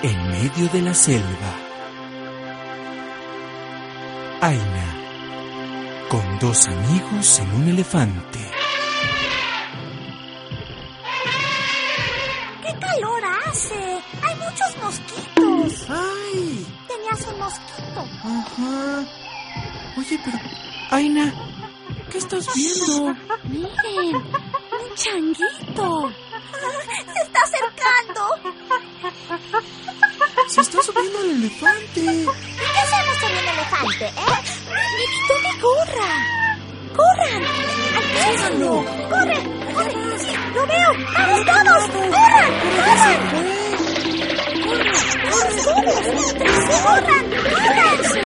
En medio de la selva, Aina, con dos amigos en un elefante. ¡Qué calor hace! ¡Hay muchos mosquitos! ¡Ay! Tenías un mosquito. Ajá. Oye, pero, Aina, ¿qué estás viendo? Miren, un changuito. ¡Se está acercando! Se está subiendo al elefante. ¿Qué hacemos con el elefante, ¡Nevito, que corra! ¡Corran! ¡Alcánzalo! ¡Corre! ¡Corre! ¡Sí, lo veo! ¡Vamos todos! ¡Corran! ¡Corran! ¡Corran! ¡Corran! ¡Corran! ¡Corran!